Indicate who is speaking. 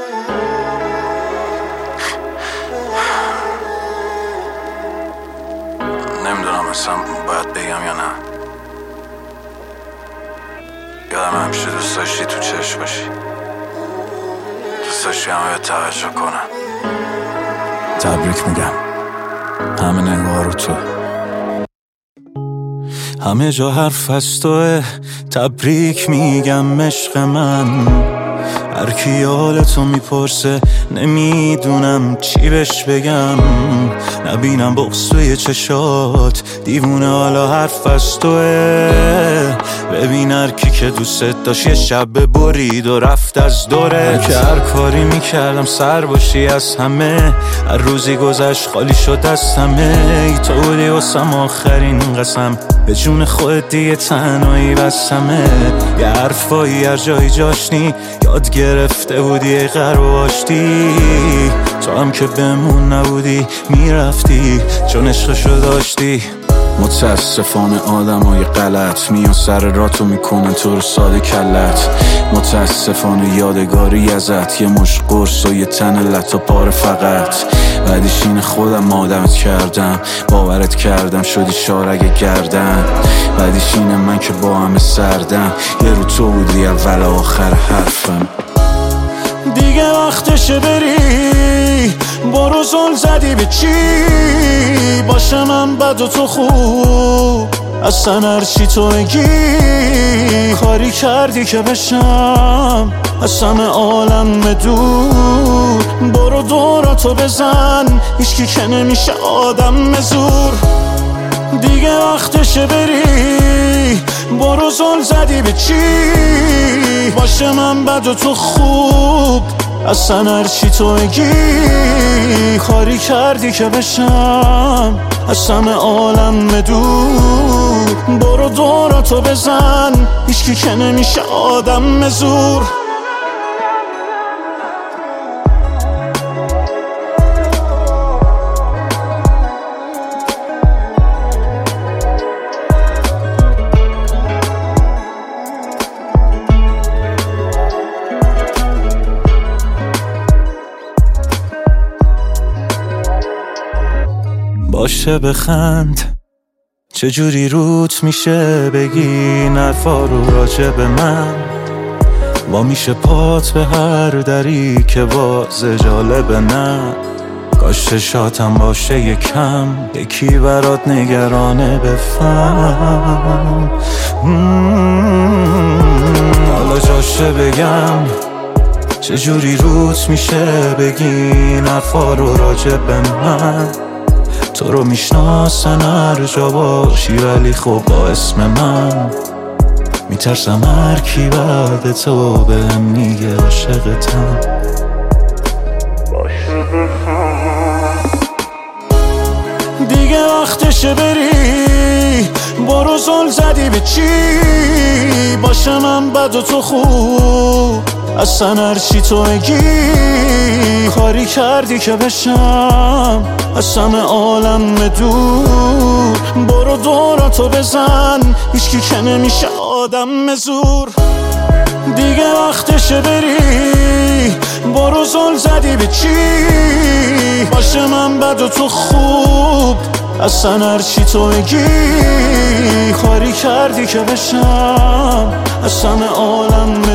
Speaker 1: نمیدونم اصلا باید بگم یا نه. یادم همیشه دوست داشتی تو چشم باشی، دوست داشتی همه توجه کنن. تبریک میگم، همه نگاه رو تو، همه جا حرف از توه. تبریک میگم عشق من، هر کی حالتو میپرسه نمیدونم چی بهش بگم. نبینم بغض توی چشات، دیوونه حالا حرف از توه. ببین هر کی که دوست داشت یه شب برید و رفت از دورت. که هر کاری میکردم سر باشی از همه، هر روزی گذشت خالی شد از همه. ای تو بودی واسم آخرین قسم، به جون خودت دیگه تنهایی بسمه. یه حرفایی هر جایی جاشنی یاد گرفته بودی ای غرب و آشتی. تو هم که بمون نبودی میرفتی چون عشقشو داشتی. متاسفانه آدمای غلط میان سر راتو میکنن تو رو ساده کلت. متاسفانه یادگاری ازت یه مش قرص و یه تن لط و پاره فقط. بعدش این خودم آدمت کردم، باورت کردم شدی شارگ گردن. بعدش اینه من که با همه سردم، یه رو تو بودی اول آخر حرفم. دیگه وقتشه بری، برو زل زدی به چی؟ باشه من بد و تو خوب، اصلا هرچی تو بگی. کاری کردی که بشم از همه عالم دور. برو دوراتو بزن، هیچکی که نمیشه آدم زور. دیگه وقتشه بری، برو زل زدی به چی؟ باشه من بد و تو خوب، اصلا هرچی تو بگی. کاری کردی که بشم از همه عالم دور. برو دوراتو بزن، هیچکی که نمیشه آدم زور. باشه بخند، چجوری روت میشه بگی نرفا رو راجع به من. با میشه پات به هر دری که باز جالبه نه. کاش چشاتم باشه یکم، یکی برات نگرانه بفهم. حالا جاشه بگم چجوری روت میشه بگی نرفا رو راجع به من. تو رو میشناسن هر جا باشی ولی خب با اسم من. میترسم هر کی بعد تو بهم میگه عاشقتم. دیگه وقتشه بری، برو زل زدی به چی؟ باشه من بد و تو خوب، اصلا هرچی تو بگی. کاری کردی که بشم از همه عالم دور. برو دوراتو بزن، هیچکی که نمیشه آدم زور. دیگه وقتشه بری، برو زل زدی به چی؟ باشه من بد و تو خوب، اصلا هرچی تو بگی. کاری کردی که بشم از همه عالم